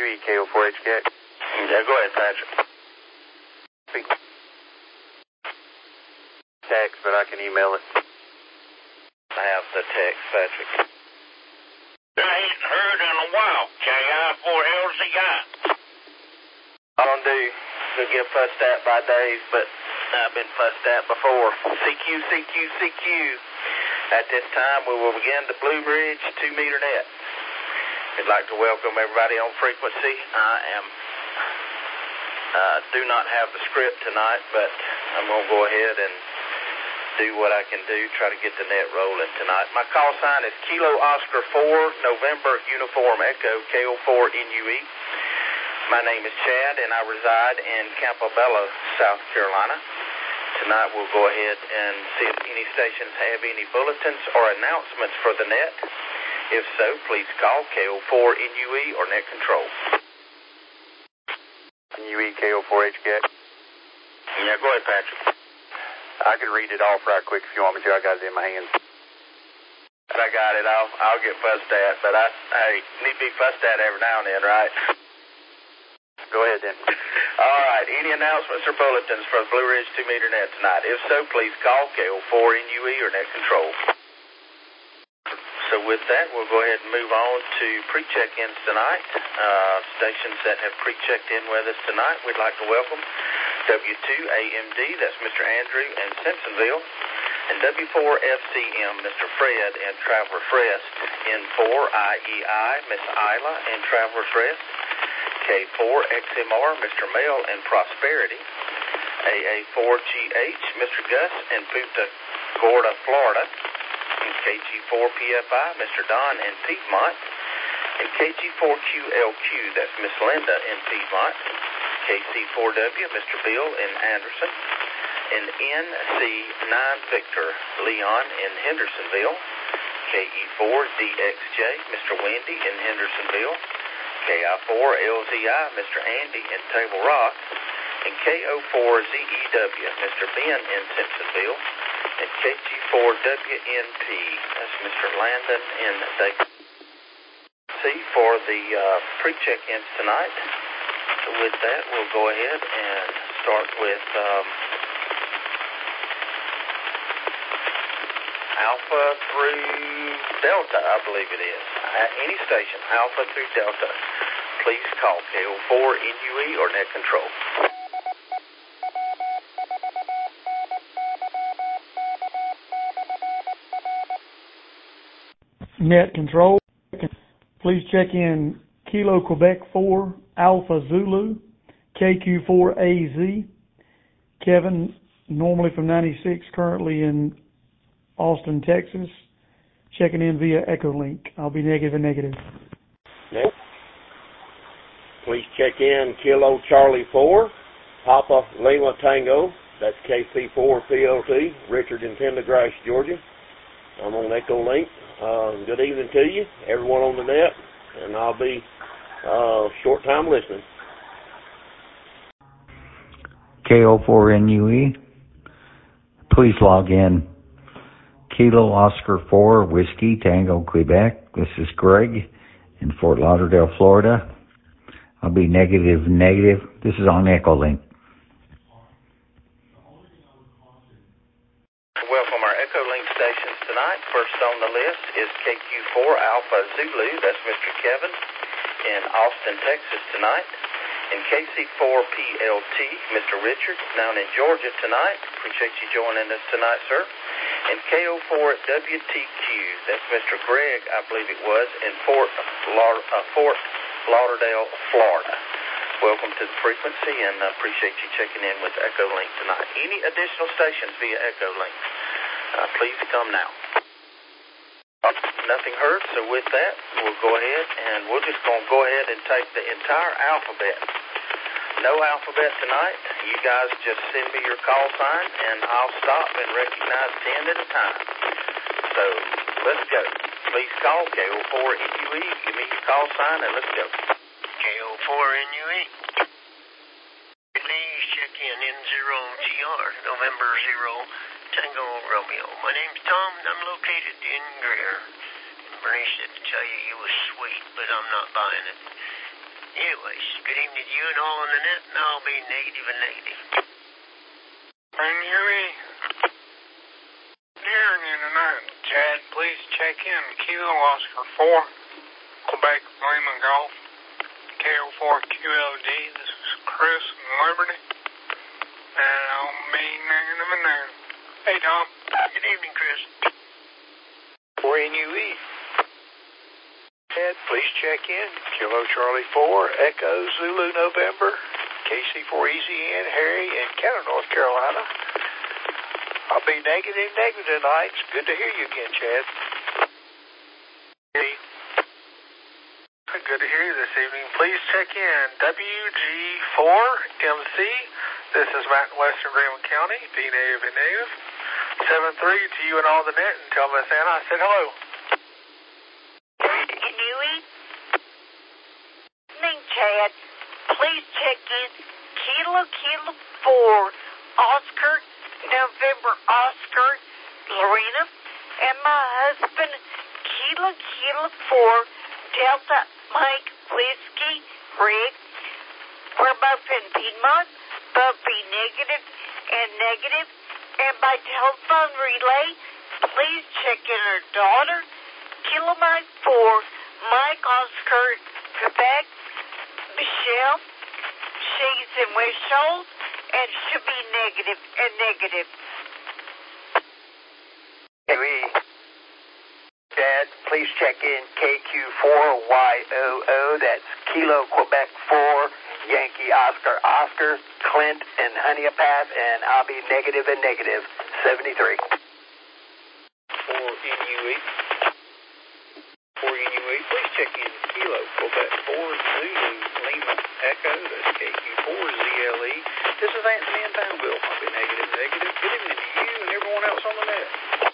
NUE KO4HK. Yeah, go ahead, Patrick. Text, but I can email it. I have the text, Patrick. I ain't heard in a while, KI4LZI. I don't do to get fussed at by Dave, but I've been fussed at before. CQ. At this time, we will begin the Blue Ridge 2-meter net. We'd like to welcome everybody on frequency. Do not have the script tonight, but I'm going to go ahead and do what I can do, try to get the net rolling tonight. My call sign is Kilo Oscar 4, November Uniform Echo, KO4 NUE. My name is Chad, and I reside in Campobello, South Carolina. Tonight we'll go ahead and see if any stations have any bulletins or announcements for the net. If so, please call KO4 NUE or net control. NUE KO4HK. Yeah, go ahead, Patrick. I can read it off right quick if you want me to. I got it in my hands. I got it. I'll get fussed at, but I need to be fussed at every now and then, right? Go ahead then. All right. Any announcements or bulletins for the Blue Ridge 2-meter net tonight? If so, please call KO4 NUE or net control. So with that, we'll go ahead and move on to pre-check-ins tonight. Stations that have pre-checked in with us tonight, we'd like to welcome W2AMD, that's Mr. Andrew in Simpsonville, and W4FCM, Mr. Fred in Travelers Rest, N4IEI, Miss Isla in Travelers Rest, K4XMR, Mr. Mel in Prosperity, AA4GH, Mr. Gus in Punta Gorda, Florida, and KG4PFI, Mr. Don in Piedmont, and KG4QLQ, that's Miss Linda in Piedmont, KC4W, Mr. Bill in Anderson, and NC9 Victor Leon in Hendersonville, KE4DXJ, Mr. Wendy in Hendersonville, KI4LZI, Mr. Andy in Table Rock, and KO4ZEW, Mr. Ben in Simpsonville, and KG4WNP, that's Mr. Landon in Dayton. See for the pre-check-ins tonight. So with that, we'll go ahead and start with Alpha through Delta, I believe it is. At any station, Alpha through Delta, please call KO4 NUE or net control. Net control. Please check in Kilo Quebec 4, Alpha Zulu, KQ4AZ. Kevin, normally from 96, currently in Austin, Texas. Checking in via Echolink. I'll be negative and negative. Nope. Please check in Kilo Charlie 4, Papa Lima Tango. That's KC4PLT, Richard in Pendergrass, Georgia. I'm on Echolink. Good evening to you, everyone on the net, and I'll be short time listening. KO4NUE, please log in. Kilo Oscar 4, Whiskey Tango, Quebec. This is Greg in Fort Lauderdale, Florida. I'll be negative. This is on Echolink. Welcome our Echolink stations tonight. First on the list is KQ4 Alpha Zulu. That's Mr. Kevin in Austin, Texas tonight. And KC4PLT, Mr. Richard, down in Georgia tonight. Appreciate you joining us tonight, sir. And KO4WTQ, that's Mr. Greg, I believe it was, in Fort Lauderdale, Florida. Welcome to the frequency, and I appreciate you checking in with Echolink tonight. Any additional stations via Echolink, please come now. Nothing heard, so with that, we'll go ahead, and we're just going to go ahead and take the entire alphabet. No alphabet tonight. You guys just send me your call sign, and I'll stop and recognize 10 at a time. So, let's go. Please call KO4 NUE. Give me your call sign, and let's go. KO4 NUE. Please check in N0GR, November 0, Tango Romeo. My name's Tom, and I'm located in Greer. Bernie said to tell you was sweet, but I'm not buying it. Anyways, good evening to you and all on the net, and I'll be negative and negative. NUE. Hearing you tonight, Chad, please check in Kilo Oscar 4, Quebec Lima Golf, KO4QLD. This is Chris in Liberty, and I'll be negative and negative. Hey, Tom. Good evening, Chris. For NUE. Chad, please check in Kilo Charlie 4, Echo Zulu November, KC4EZN, Harry in Canton, North Carolina. I'll be negative tonight. It's good to hear you again, Chad. Good to hear you this evening. Please check in WG4MC. This is Matt in Western Greenwood County. Be negative and negative. 7-3 to you and all the net, and tell Miss Anna I said hello. NUE. Evening, Chad. Please check in Kilo 4, Oscar, November Oscar, Lorena, and my husband, Kilo 4, Delta Mike Whiskey, Rick. We're both in Piedmont, both be negative and negative. And by telephone relay, please check in our daughter, Kilo Mike 4, Mike Oscar, Quebec, Michelle. She's in West Shoals, and she'll be negative and negative. Chad, please check in KQ4YOO. That's Kilo Quebec 4, Yankee Oscar Oscar, Clint and Honeypath, and I'll be negative and negative. 73. For NUE. Please check in Kilo Quebec 4, Zulu Lima Echo. That's KQ4ZLE. This is Anthony in Townville. I'll be negative. Good evening to you and everyone else on the net.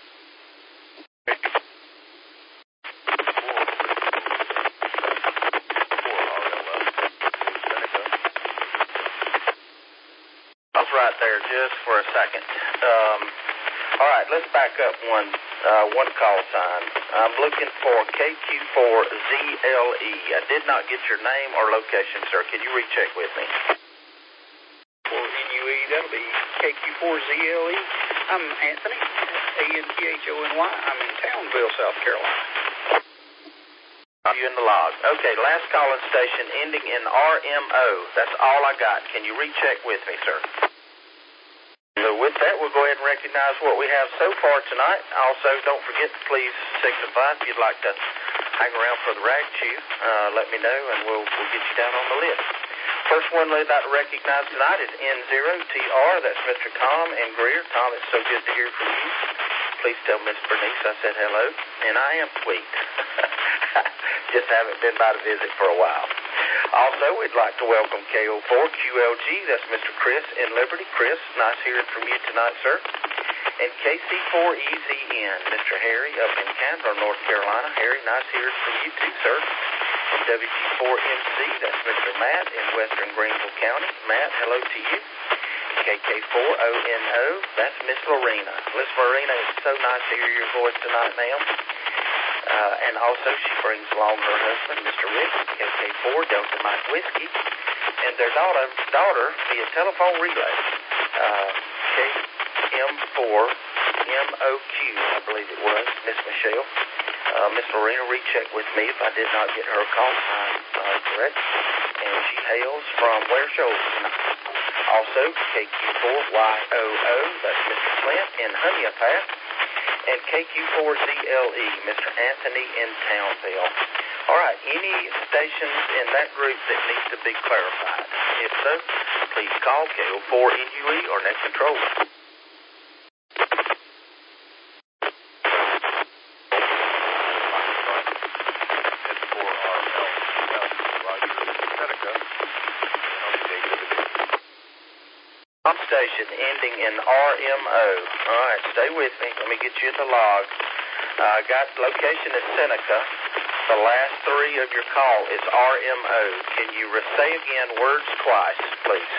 Right there just for a second. All right, let's back up one call sign. I'm looking for KQ4ZLE. I did not get your name or location, sir. Can you recheck with me? For NUE, that'll be KQ4ZLE. I'm Anthony, ANTHONY. I'm in Townville, South Carolina. Are you in the log? Okay, last calling station ending in RMO. That's all I got. Can you recheck with me, sir? So with that, we'll go ahead and recognize what we have so far tonight. Also, don't forget to please signify if you'd like to hang around for the rag chew. Let me know, and we'll get you down on the list. First one we'd like to recognize tonight is N0TR. That's Mr. Tom and Greer. Tom, it's so good to hear from you. Please tell Miss Bernice I said hello, and I am sweet. Just haven't been by to visit for a while. Also, we'd like to welcome KO4QLG. That's Mr. Chris in Liberty. Chris, nice hearing from you tonight, sir. And KC4EZN, Mr. Harry up in Canberra, North Carolina. Harry, nice hearing from you too, sir. And WG4MC, that's Mr. Matt in Western Greenville County. Matt, hello to you. KK4ONO, that's Miss Lorena. Miss Lorena, it's so nice to hear your voice tonight, ma'am. And also she brings along her husband, Mr. Rick, KK4, Delta Mike Whiskey, and their daughter via telephone relay, KM4MOQ, I believe it was, Miss Michelle. Miss Lorena, recheck with me if I did not get her call sign correct. And she hails from Ware Shoals tonight. Also, KQ4YOO, that's Mr. Clint in Honeypath. And KQ4ZLE, Mr. Anthony in Townville. All right, any stations in that group that needs to be clarified? If so, please call KO4NUE or Net Control. Station ending in RMO. All right, stay with me. Let me get you in the log. Got location is Seneca. The last three of your call is RMO. Can you say again words twice, please?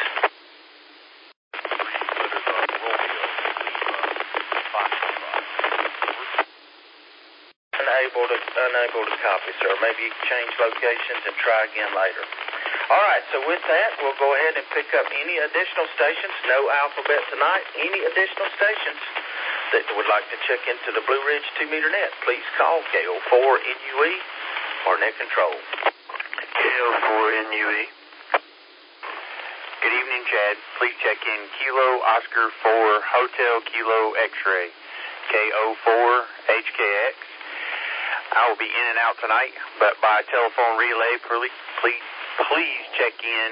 Unable to copy, sir. Maybe you can change locations and try again later. All right, so with that, we'll go ahead and pick up any additional stations. No alphabet tonight. Any additional stations that would like to check into the Blue Ridge 2-meter net, please call KO4NUE or net control. KO4NUE. Good evening, Chad. Please check in Kilo Oscar 4 Hotel Kilo X-ray, KO4HKX. I will be in and out tonight, but by telephone relay, please check in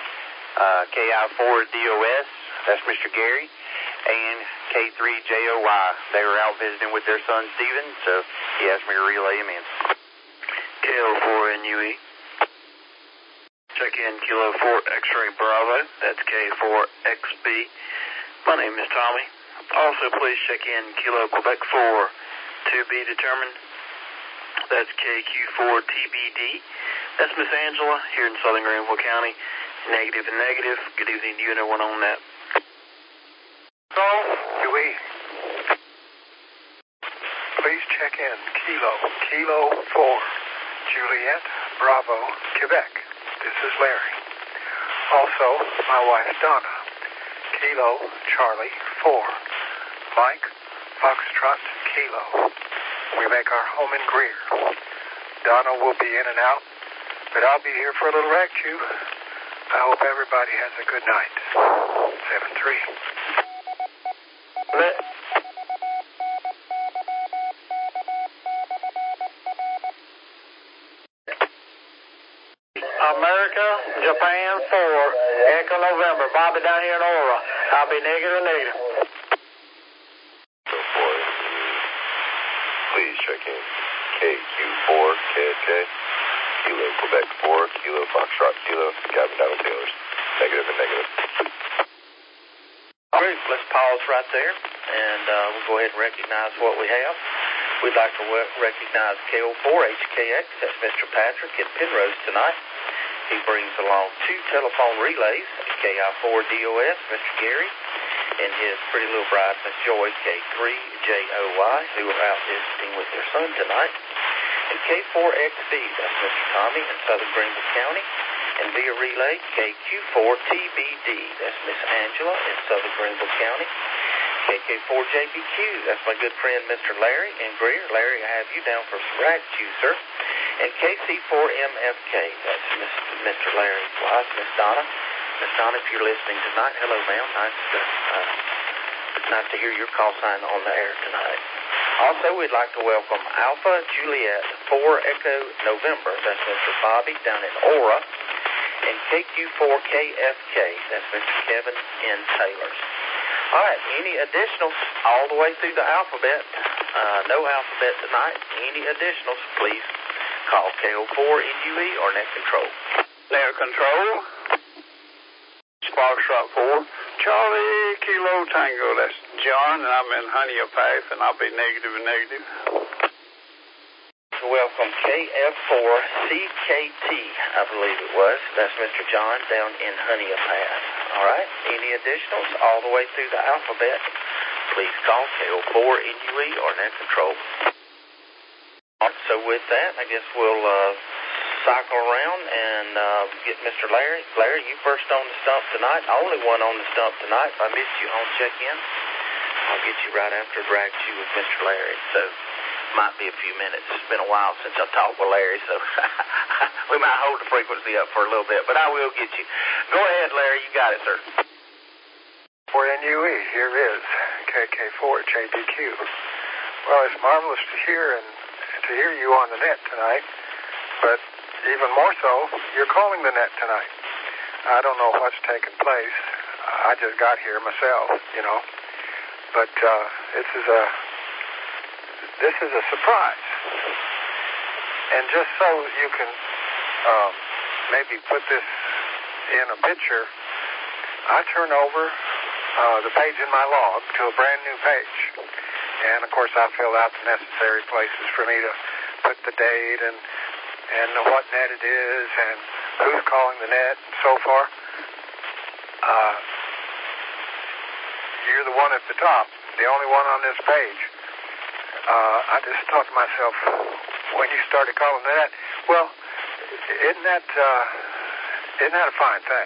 KI4DOS, that's Mr. Gary, and K3JOY. They were out visiting with their son, Steven, so he asked me to relay him in. KO4NUE. Check in Kilo 4 X-ray Bravo, that's K4XB. My name is Tommy. Also, please check in Kilo Quebec 4 to be determined. That's KQ4TBD. That's Miss Angela here in southern Greenville County. Negative and negative. Good evening to you and everyone on that. UE. Please check in Kilo 4 Juliet Bravo Quebec. This is Larry. Also, my wife Donna. Kilo Charlie 4 Mike Foxtrot Kilo. We make our home in Greer. Donna will be in and out, but I'll be here for a little rag chew. I hope everybody has a good night. 7-3. America, Japan 4, Echo November. Bobby down here in Aura. I'll be negative. Please check in KQ4 KSK, Kilo Quebec 4, Kilo Foxtrot Kilo, Cabin Down Taylors. Negative and negative. All right, let's pause right there, and we'll go ahead and recognize what we have. We'd like to recognize KO4HKX, that's Mr. Patrick in Penrose tonight. He brings along 2 telephone relays, KI4DOS, Mr. Gary, and his pretty little bride, Miss Joy, K3JOY, who are out visiting with their son tonight. And K4XB, that's Mr. Tommy in southern Greenville County. And via relay, KQ4TBD, that's Miss Angela in southern Greenville County. KK4JBQ, that's my good friend Mr. Larry in Greer. Larry, I have you down for some rag chew, sir. And KC4MFK, that's Mr. Larry's wife, Miss Donna. Miss Donna, if you're listening tonight, hello, ma'am. Nice to hear your call sign on the air tonight. Also, we'd like to welcome Alpha Juliet 4 Echo November, that's Mr. Bobby down in Aura. And KQ4KFK, that's Mr. Kevin in Taylors. All right, any additionals all the way through the alphabet? No alphabet tonight. Any additionals, please call KO4NUE or net control. Net control. Foxtrot 4. Charlie Kilo Tango. That's John, and I'm in Honea Path, and I'll be negative and negative. Welcome KF4CKT, I believe it was. That's Mr. John down in Honea Path. All right, any additionals all the way through the alphabet? Please call KO4NUE or net control. So with that, I guess we'll cycle around and get Mr. Larry. Larry, you first on the stump tonight. Only one on the stump tonight. If I missed you on check-in, I'll get you right after drag you with Mr. Larry. So might be a few minutes. It's been a while since I talked with Larry, so we might hold the frequency up for a little bit, but I will get you. Go ahead, Larry. You got it, sir. For NUE, here is KK4JBQ. Well, it's marvelous to hear you on the net tonight, but even more so, you're calling the net tonight. I don't know what's taken place. I just got here myself, but this is a surprise. And just so you can maybe put this in a picture, I turn over the page in my log to a brand new page. And, of course, I filled out the necessary places for me to put the date and what net it is and who's calling the net and so forth. You're the one at the top, the only one on this page. I just thought to myself, when you started calling the net, well, isn't that Isn't that a fine thing?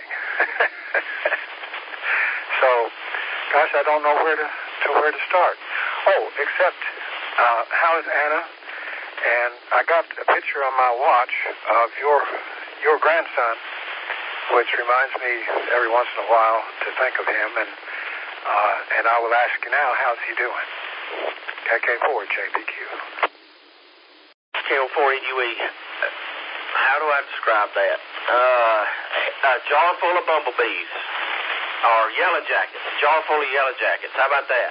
So, gosh, I don't know where to start. Oh, except, how is Anna? And I got a picture on my watch of your grandson, which reminds me every once in a while to think of him. And I will ask you now, how's he doing? KK4 JBQ. KO4NUE. How do I describe that? A jar full of bumblebees. Or yellow jackets. A jar full of yellow jackets. How about that?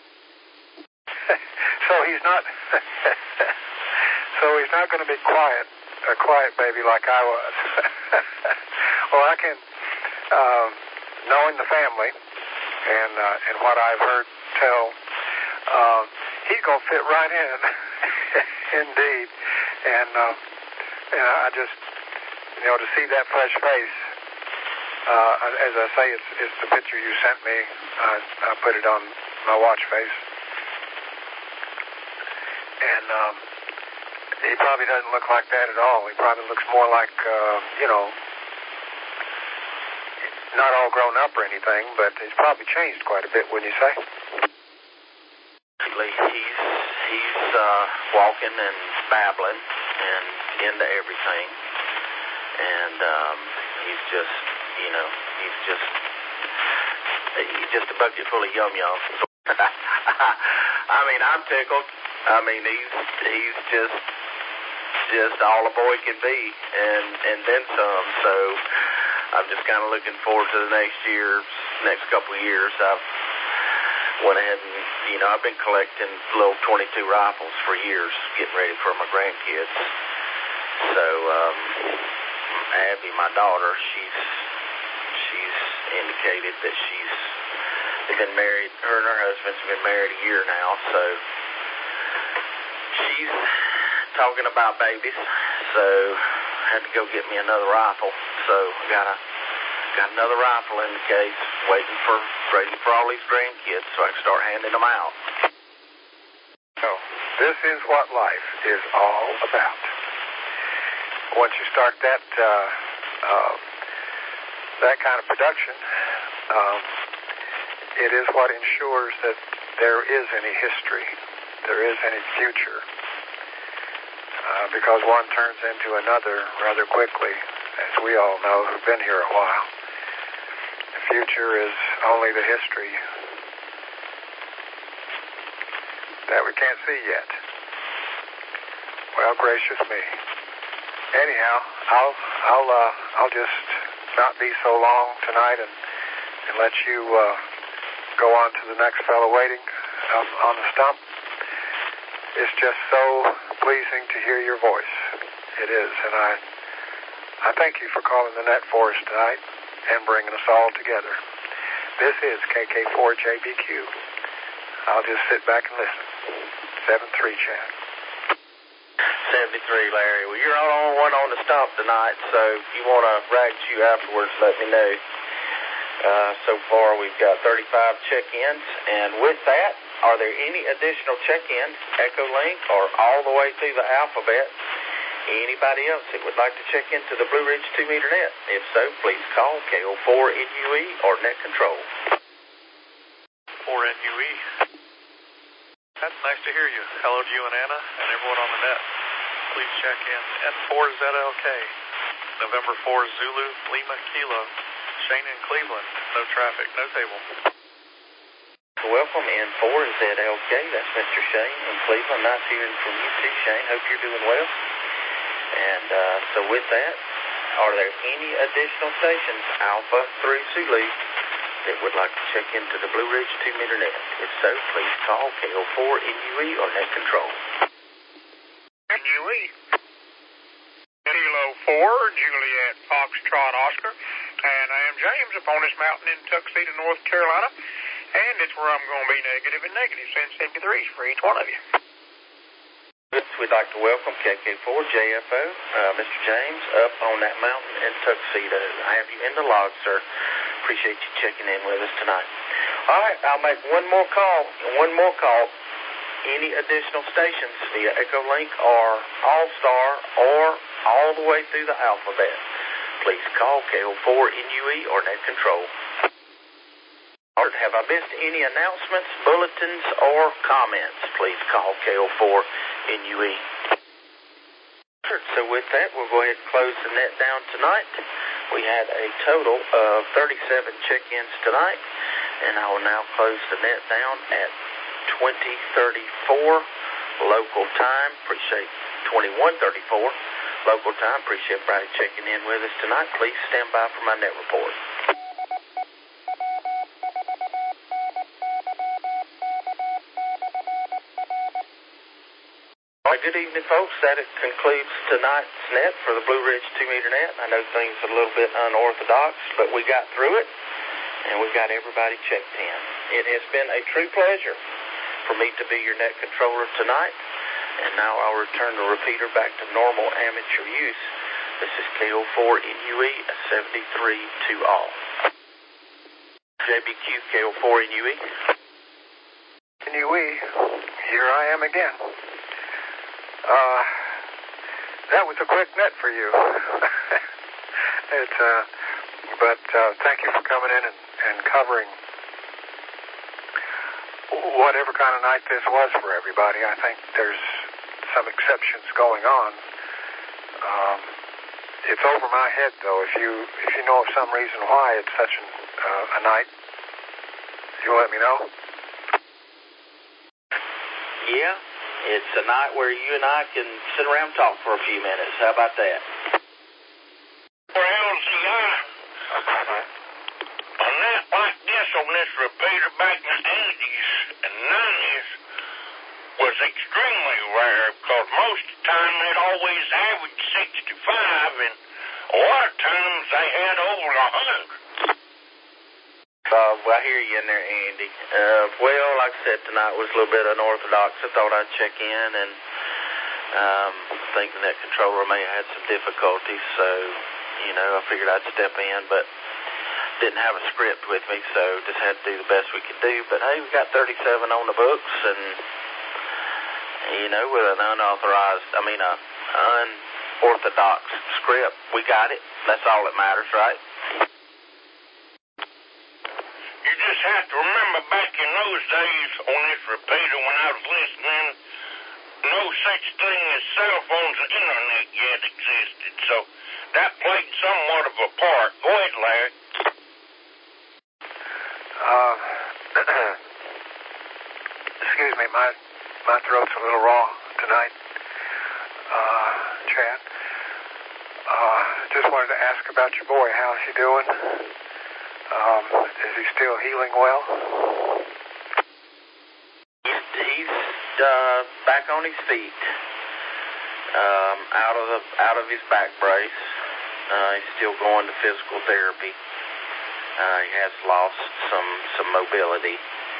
So he's not going to be a quiet baby like I was. Well, I can, knowing the family and what I've heard tell, he's going to fit right in, indeed. And I just, to see that fresh face, as I say, it's the picture you sent me. I put it on my watch face. And he probably doesn't look like that at all. He probably looks more like, not all grown up or anything, but he's probably changed quite a bit, wouldn't you say? He's walking and babbling and into everything. And he's just a bucket full of yum-yums. I mean, I'm tickled. I mean, he's just all a boy can be, and then some. So I'm just kind of looking forward to the next couple of years. I've went ahead and, I've been collecting little .22 rifles for years, getting ready for my grandkids. So Abby, my daughter, she's indicated that they've been married. Her and her husband's been married a year now, so she's talking about babies. So I had to go get me another rifle. So I got another rifle in the case, waiting for all these grandkids so I can start handing them out. So this is what life is all about. Once you start that kind of production, it is what ensures that there is any history, there is any future, because one turns into another rather quickly, as we all know who've been here a while. The future is only the history that we can't see yet. Well, gracious me. Anyhow, I'll just not be so long tonight and let you go on to the next fellow waiting on the stump. It's just so pleasing to hear your voice. It is, and I thank you for calling the net for us tonight and bringing us all together. This is KK4JBQ. I'll just sit back and listen. 7-3, Chad. 73, Larry. Well, you're all on one on the stump tonight, so if you want to rag you afterwards, let me know. So far, we've got 35 check-ins, and with that, are there any additional check-ins, Echo Link, or all the way through the alphabet? Anybody else that would like to check into the Blue Ridge 2-meter net? If so, please call KO4NUE or Net Control. 4NUE. That's nice to hear you. Hello to you and Anna and everyone on the net. Please check in. N4ZLK. November 4 Zulu, Lima, Kilo. Shane in Cleveland. No traffic, no table. Welcome, N4ZLK. That's Mr. Shane in Cleveland. Nice hearing from you too, Shane. Hope you're doing well. And so with that, are there any additional stations, Alpha through Zulu, that would like to check into the Blue Ridge 2-meter net? If so, please call KO4NUE or Net Control. NUE. Kilo 4, Juliet Foxtrot Oscar, and I am James upon this mountain in Tuxedo, North Carolina, and it's where I'm going to be negative and negative since 73 for each one of you. We'd like to welcome KK4 JFO, Mr. James, up on that mountain in Tuxedo. I have you in the log, sir. Appreciate you checking in with us tonight. All right, I'll make one more call. Any additional stations via Echo Link or All-Star or all the way through the alphabet? please call KO4NUE or net control. Have I missed any announcements, bulletins, or comments? Please call KO4NUE. So with that, we'll go ahead and close the net down tonight. We had a total of 37 check-ins tonight, and I will now close the net down at 20:34 local time. Appreciate 21:34 local time. Appreciate everybody checking in with us tonight. Please stand by for my net report. Good evening, folks. That concludes tonight's net for the Blue Ridge 2-meter net. I know things are a little bit unorthodox, but we got through it, and we got everybody checked in. It has been a true pleasure for me to be your net controller tonight, and now I'll return the repeater back to normal amateur use. This is KO4NUE, a 73 to all. JBQ, KO4NUE. NUE, here I am again. That was a quick net for you. But thank you for coming in and covering whatever kind of night this was for everybody. I think there's some exceptions going on. It's over my head, though. If you know of some reason why it's such a night, you'll let me know. Yeah. It's a night where you and I can sit around and talk for a few minutes. How about that? Well, see, a night like this on this repeater back in the 80s and 90s was extremely rare because most of the time they'd always average 65, and a lot of times they had over 100. I hear you in there, Andy. Well, like I said, tonight was a little bit unorthodox. I thought I'd check in, and think the net controller may have had some difficulties, so, I figured I'd step in, but didn't have a script with me, so just had to do the best we could do. But, hey, we got 37 on the books, and, with an unorthodox script, we got it. That's all that matters, right? You just have to remember back in those days on this repeater when I was listening, no such thing as cell phones and internet yet existed, so that played somewhat of a part. Go ahead, Larry. Excuse me, my throat's a little raw tonight, Chad. Just wanted to ask about your boy. How's he doing? Is he still healing well? He's back on his feet. Out of his back brace. He's still going to physical therapy. He has lost some mobility.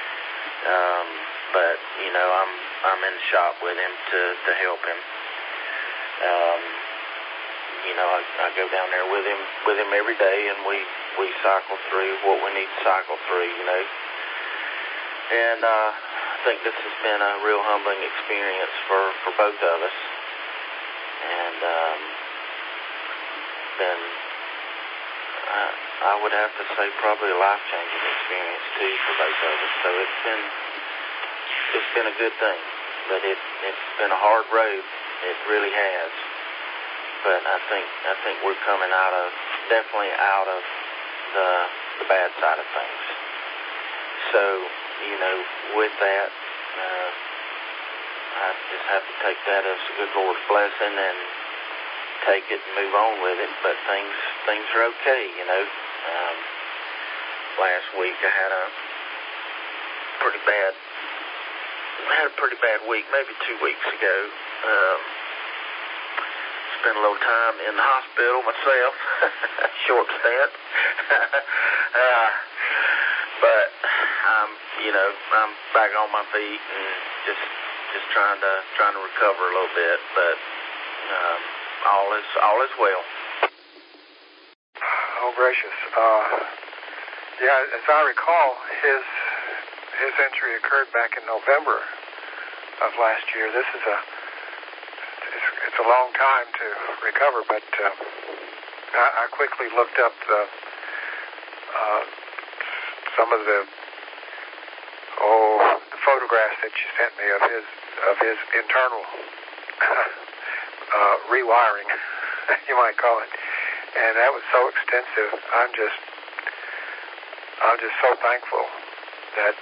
But I'm in the shop with him to help him. I go down there with him every day, and we cycle through what we need to cycle through, And I think this has been a real humbling experience for both of us. And I would have to say probably a life-changing experience too for both of us. So it's been a good thing, but it's been a hard road. It really has. But I think we're coming definitely out of the bad side of things. So, with that, I just have to take that as a good Lord's blessing and take it and move on with it. But things are okay, Last week I had a pretty bad week, maybe 2 weeks ago. Spent a little time in the hospital myself, short stint. But I'm back on my feet and just trying to recover a little bit. But all is well. Oh, gracious. As I recall, his injury occurred back in November of last year. This is it's a long time to recover, but I quickly looked up some of the photographs that you sent me of his internal rewiring, you might call it, and that was so extensive. I'm just so thankful that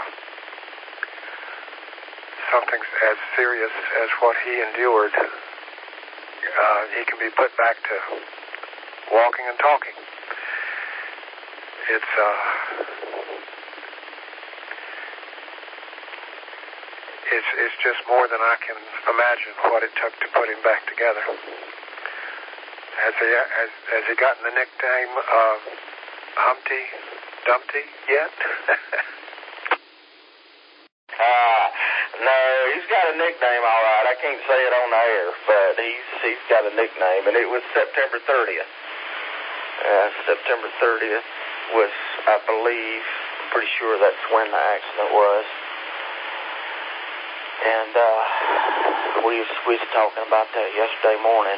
something as serious as what he endured, he can be put back to walking and talking. It's just more than I can imagine what it took to put him back together. Has he gotten the nickname Humpty Dumpty yet? No, he's got a nickname, all right. I can't say it on the air, but he's got a nickname, and it was September 30th. September 30th was, I believe, I'm pretty sure that's when the accident was. And we was talking about that yesterday morning,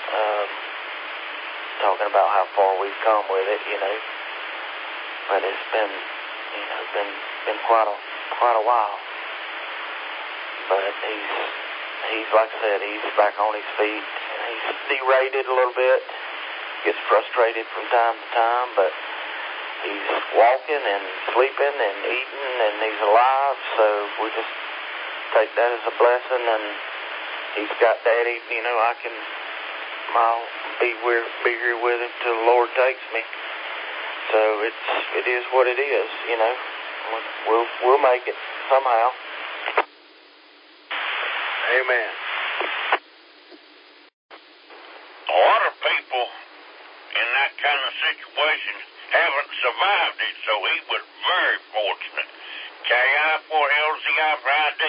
talking about how far we've come with it, you know. But it's been, you know, been quite a while. But he's like I said, he's back on his feet. He's derated a little bit, gets frustrated from time to time, but he's walking and sleeping and eating, and he's alive. So we just take that as a blessing, and he's got Daddy. You know, I'll be here with him till the Lord takes me. So it is what it is. You know, we'll make it somehow. Amen. A lot of people in that kind of situation haven't survived it, so he was very fortunate. KI4LZI for ID.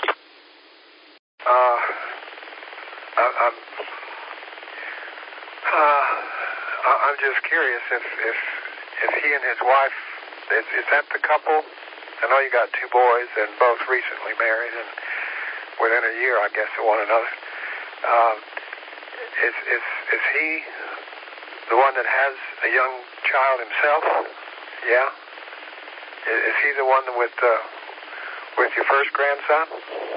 I'm just curious if he and his wife, is that the couple? I know you got two boys and both recently married and within a year, I guess, of one another. Is he the one that has a young child himself? Yeah. Is he the one with your first grandson?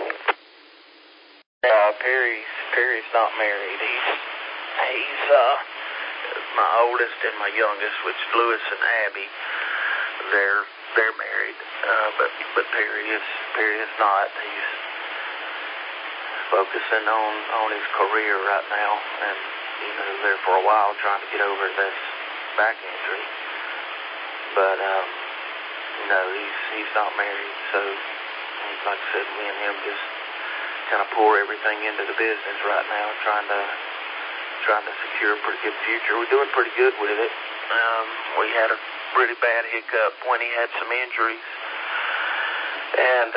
Perry's not married. He's my oldest and my youngest, which is Lewis and Abby. They're married, but Perry is not. He's focusing on his career right now, and you know, there for a while trying to get over this back injury. But no, he's not married. So like I said, me and him just kind of pour everything into the business right now, trying to secure a pretty good future. We're doing pretty good with it. We had a really bad hiccup when he had some injuries, and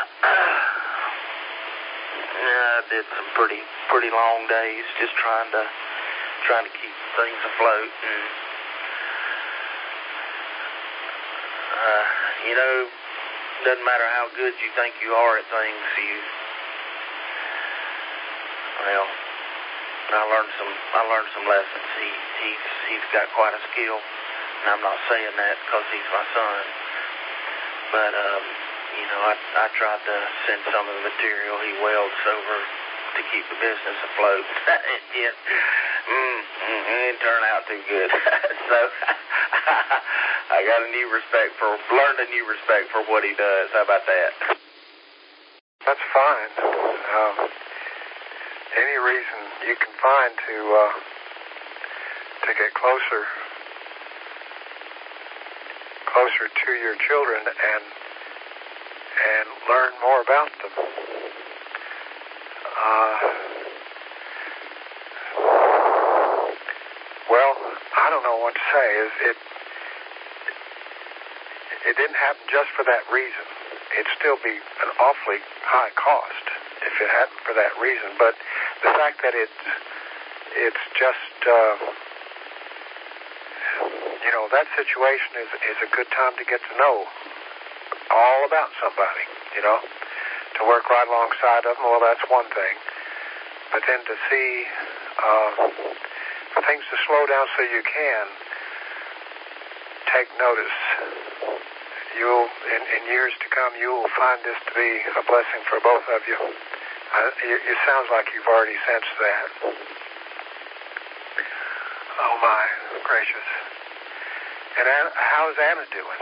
did some pretty long days just trying to keep things afloat. And you know, doesn't matter how good you think you are at things, I learned some lessons. He's got quite a skill, and I'm not saying that because he's my son, but you know, I tried to send some of the material he welds over to keep the business afloat. It didn't turn out too good. So I learned a new respect for what he does. How about that? That's fine. Any reason you can find to get closer to your children and learn more about them. Well, I don't know what to say. It didn't happen just for that reason. It'd still be an awfully high cost if it hadn't for that reason. But the fact that it's just you know, that situation is a good time to get to know all about somebody, you know. To work right alongside of them, well, that's one thing. But then to see for things to slow down so you can take notice. You'll, in years to come, you'll find this to be a blessing for both of you. It sounds like you've already sensed that. Oh my gracious. And how's Anna doing?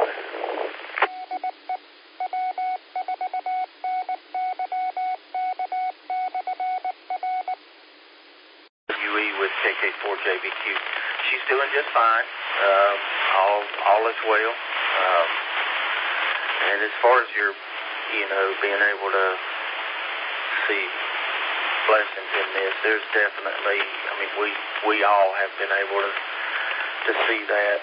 UE with KK4JBQ. She's doing just fine. All is well. And as far as your, being able to see blessings in this, there's definitely, we all have been able to see that,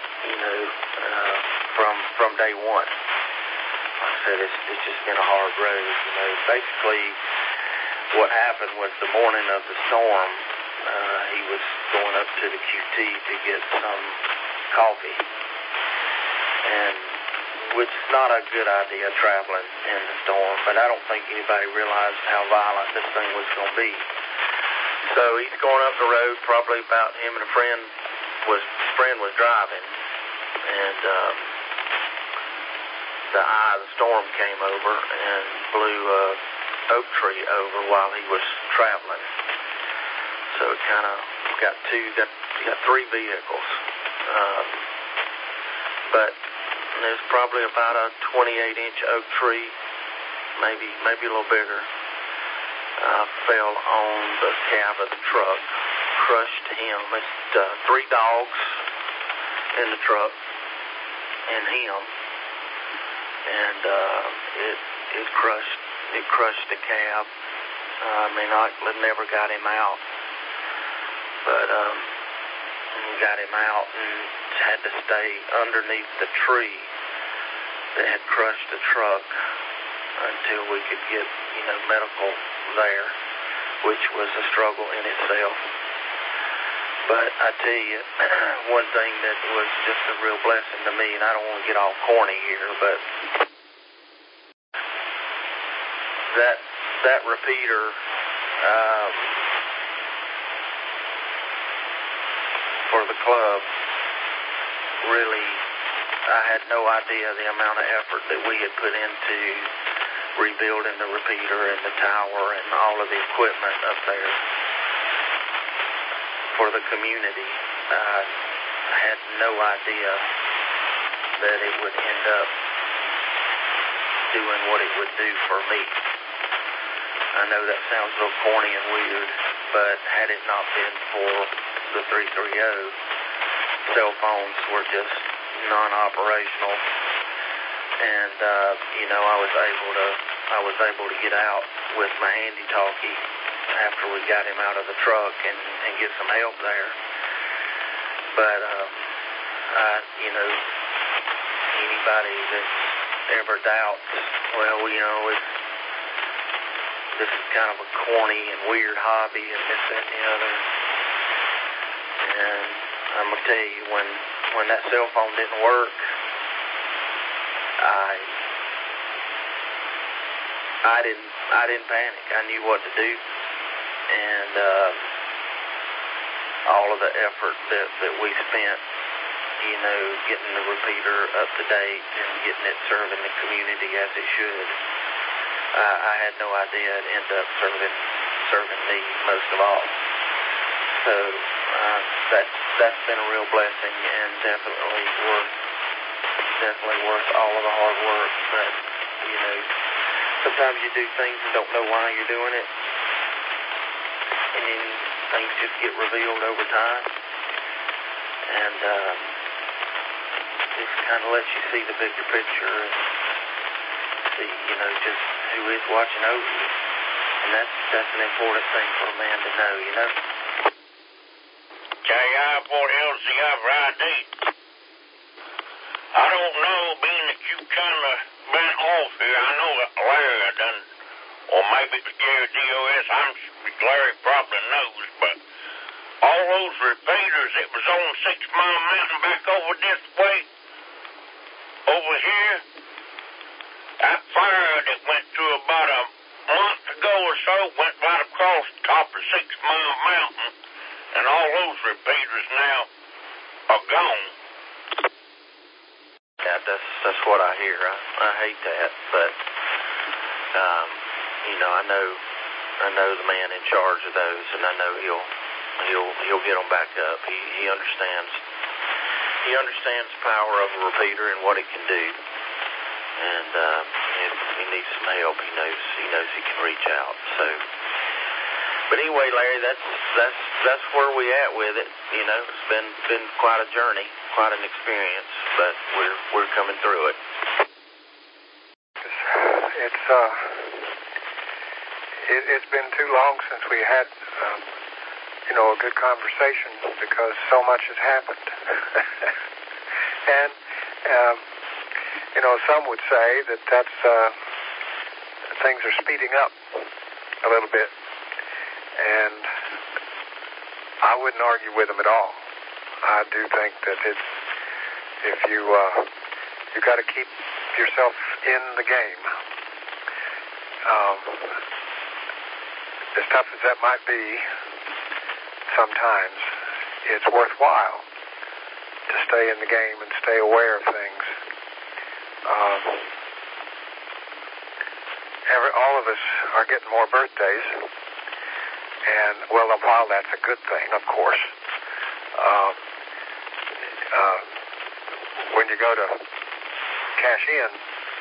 from day one. Like I said, it's just been a hard road, Basically, what happened was the morning of the storm, he was going up to the QT to get some coffee, and which is not a good idea traveling in the storm, but I don't think anybody realized how violent this thing was going to be. So he's going up the road, probably about him and a friend was driving, and the eye of the storm came over and blew a oak tree over while he was traveling. So it kind of got three vehicles, but there's probably about a 28-inch oak tree, maybe a little bigger, fell on the cab of the truck, crushed him. It's 3 dogs in the truck and him, and it crushed the cab. I never got him out, but got him out and had to stay underneath the tree that had crushed the truck until we could get, medical there, which was a struggle in itself. But I tell you, one thing that was just a real blessing to me, and I don't want to get all corny here, but that repeater, for the club, really, I had no idea the amount of effort that we had put into rebuilding the repeater and the tower and all of the equipment up there for the community. I had no idea that it would end up doing what it would do for me. I know that sounds a little corny and weird, but had it not been for the 330, cell phones were just non-operational, and I was able to get out with my handy-talkie after we got him out of the truck and get some help there. But anybody that ever doubts, this is kind of a corny and weird hobby and this, that, and the other. And I'm going to tell you, when that cell phone didn't work, I didn't panic. I knew what to do. And all of the effort that we spent, getting the repeater up to date and getting it serving the community as it should, I had no idea it'd end up serving me most of all. So that's been a real blessing and definitely worth all of the hard work. But sometimes you do things and don't know why you're doing it, and then things just get revealed over time, and just kind of lets you see the bigger picture and see, just who is watching over you, and that's an important thing for a man to know, KI4LCF I don't know, being that you kind of been off here, I know that Larry done, or maybe it's Gary DOS, Larry probably knows, but all those repeaters that was on 6 Mile Mountain back over this way, over here, that fire that went through about a month ago or so went right across the top of 6 Mile Mountain and all those repeaters now are gone. Yeah, that's what I hear. I hate that, but I know the man in charge of those, and I know he'll get them back up. He understands. He understands the power of a repeater and what it can do. And if he needs some help, he knows he can reach out. So, but anyway, Larry, that's where we at with it. It's been quite a journey, quite an experience, but we're coming through it. It's been too long since we had a good conversation because so much has happened. And some would say that's things are speeding up a little bit, and I wouldn't argue with them at all. I do think that it's if you got to keep yourself in the game. As tough as that might be, sometimes it's worthwhile to stay in the game and stay aware of things. All of us are getting more birthdays, and while that's a good thing, of course, when you go to cash in,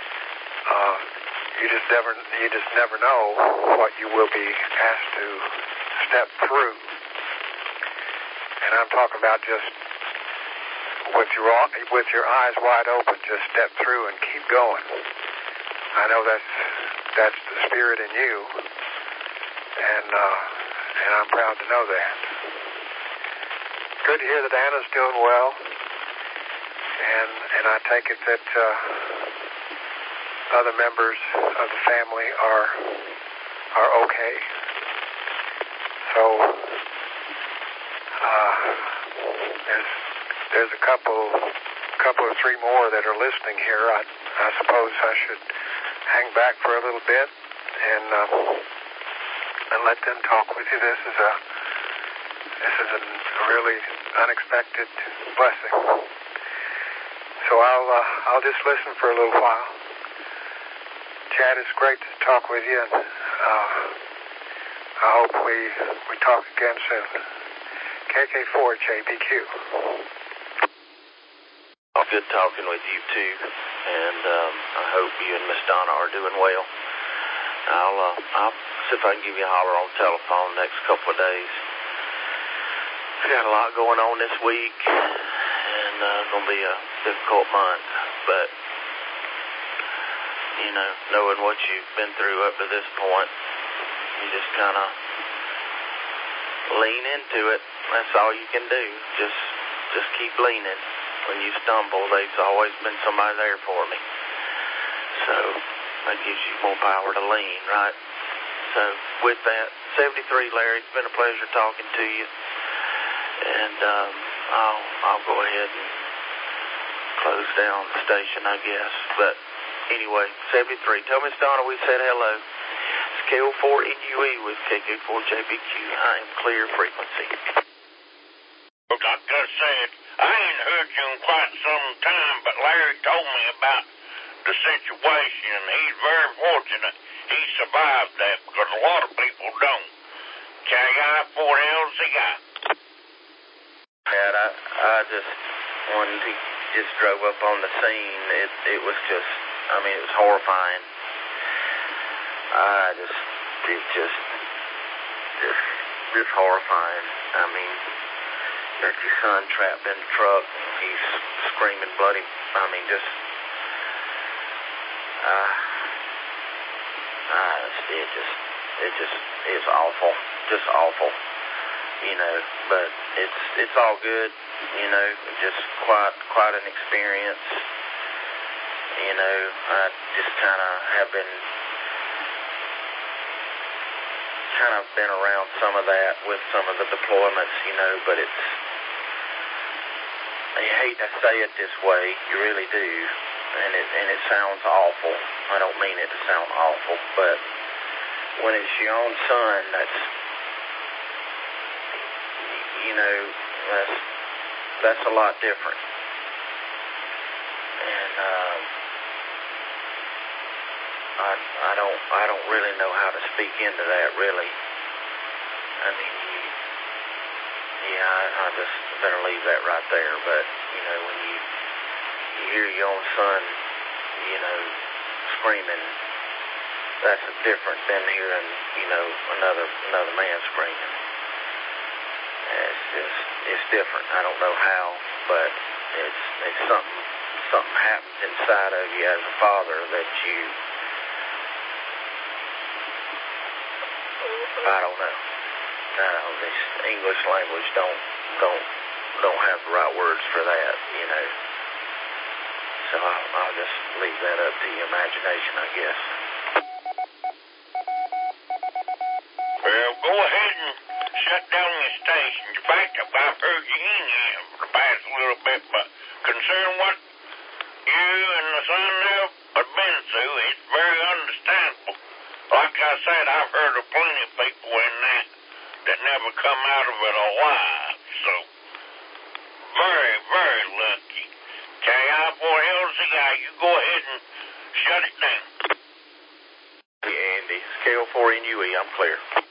you just never know what you will be asked to step through. And I'm talking about just with your eyes wide open, just step through and keep going. I know that's the spirit in you, and I'm proud to know that. Good to hear that Anna's doing well, and I take it that other members of the family are okay. So there's a couple or three more that are listening here. I suppose I should hang back for a little bit and let them talk with you. This is a really unexpected blessing. So I'll just listen for a little while. Chad, it's great to talk with you, and I hope we talk again soon. KK4 JBQ. Good talking with you too, and I hope you and Miss Donna are doing well. I'll see if I can give you a holler on the telephone next couple of days. We've got a lot going on this week, and it's going to be a difficult month, but knowing what you've been through up to this point, you just kind of lean into it. That's all you can do. Just keep leaning. When you stumble, there's always been somebody there for me. So that gives you more power to lean, right? So with that, 73, Larry, it's been a pleasure talking to you. And I'll go ahead and close down the station, I guess. But anyway, 73, tell Miss Donna we said hello. It's KO4NUE with KK4JBQ. I am clear frequency. Like I said, I ain't heard you in quite some time, but Larry told me about the situation, and he's very fortunate he survived that, because a lot of people don't. KI4LZI. Dad, I just, when he just drove up on the scene, it was just, it was horrifying. Just horrifying. There's your son trapped in the truck, and he's screaming bloody. It just is awful, just awful, but it's all good, just quite an experience, I just kind of have been around some of that with some of the deployments, but it's, I hate to say it this way, you really do, and it sounds awful. I don't mean it to sound awful, but when it's your own son, that's, you know, that's a lot different. And I don't really know how to speak into that, really. I mean, I just better leave that right there. But, you know, when you hear your own son, you know, screaming, that's different than hearing, you know, another man screaming. It's different. I don't know how, but it's something happens inside of you as a father that you, I don't know. This English language don't have the right words for that, you know. So I'll just leave that up to your imagination, I guess. Well, go ahead and shut down your station. In fact, I've heard you in here for the past little bit, but considering what you and the son there have been through, it's very understandable. Like I said, I've heard of plenty of people in that never come out of it alive, so very, very lucky. KI4LZI, you go ahead and shut it down. Andy, scale 4 NUE, I'm clear.